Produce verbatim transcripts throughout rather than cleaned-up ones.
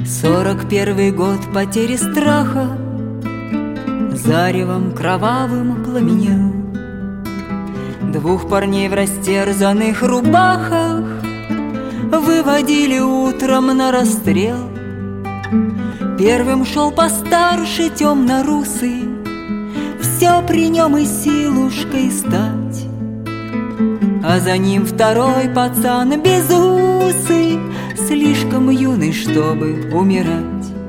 Сорок первый год потери страха заревом кровавым пламенел. Двух парней в растерзанных рубахах выводили утром на расстрел. Первым шел постарше темно-русый, все при нем и силушкой стать. А за ним второй пацан безусый, слишком юный, чтобы умирать.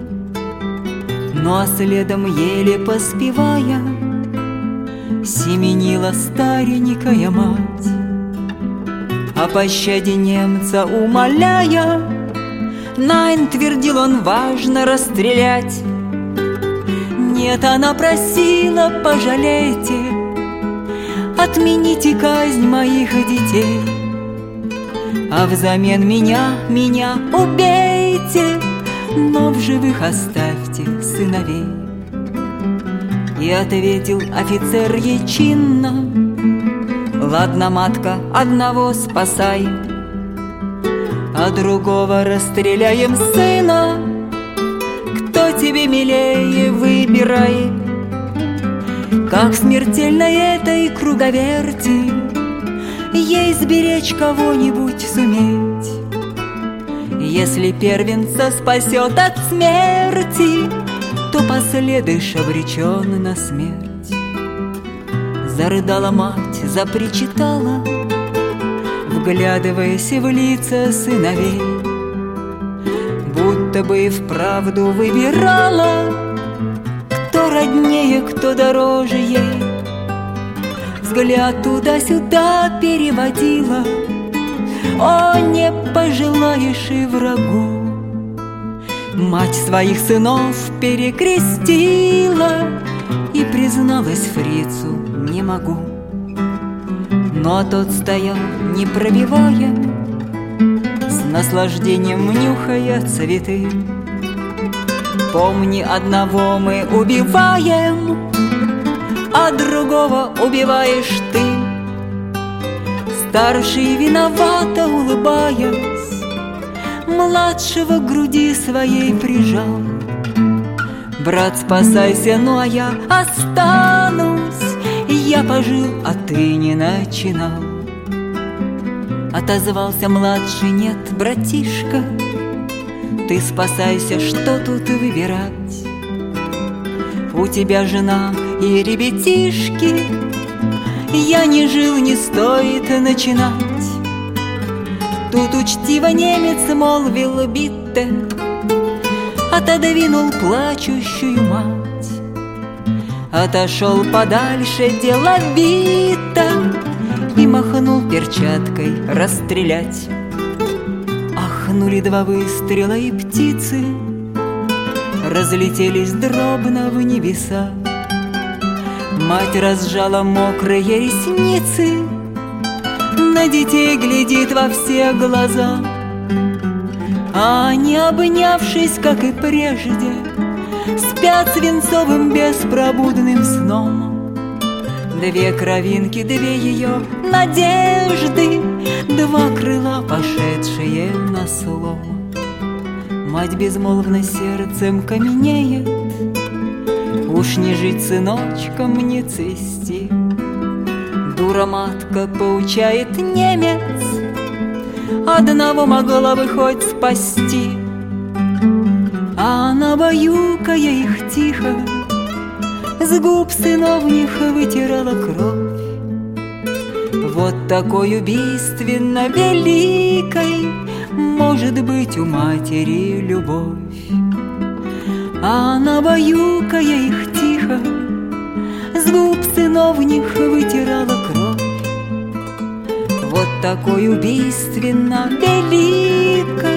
Ну а следом, еле поспевая, семенила старенькая мать. О пощаде немца умоляя, Найн, твердил он, важно расстрелять. Нет, она просила, пожалейте, отмените казнь моих детей, а взамен меня, меня убейте, но в живых оставьте сыновей. И ответил офицер ей чинно: ладно, матка, одного спасай, а другого расстреляем сына. Кто тебе милее, выбирай. Как смертельно этой круговерти ей сберечь кого-нибудь суметь. Если первенца спасет от смерти, то последуешь обречен на смерть. Зарыдала мать, запричитала, вглядываясь в лица сыновей, будто бы и вправду выбирала, кто роднее, кто дороже ей. Взгляд туда-сюда переводила: о, не пожелаешь и врагу. Мать своих сынов перекрестила и призналась фрицу: не могу. Но тот стоял, не пробивая, с наслаждением нюхая цветы. Помни, одного мы убиваем, а другого убиваешь ты. Старший, виновато улыбаясь, младшего к груди своей прижал. Брат, спасайся, ну а я останусь. Я пожил, а ты не начинал. Отозвался младший: нет, братишка, ты спасайся, что тут выбирать. У тебя жена и ребятишки, я не жил, не стоит начинать. Тут учтиво немец молвил битте, отодвинул плачущую мать. Отошел подальше деловито и махнул перчаткой: расстрелять. Ахнули два выстрела, и птицы разлетелись дробно в небеса. Мать разжала мокрые ресницы, на детей глядит во все глаза. А они, обнявшись, как и прежде, спят свинцовым беспробудным сном. Две кровинки, две ее надежды, два крыла, пошедшие на слом. Мать безмолвно сердцем каменеет: уж не жить сыночкам, не цвести. Дура матка, поучает немец, одного могла бы хоть спасти. А она, баюкая их тихо, с губ сыновних вытирала кровь. Вот такой убийственно великой может быть у матери любовь. А она, баюкая их тихо, с губ сыновних вытирала кровь. Вот такой убийственно великой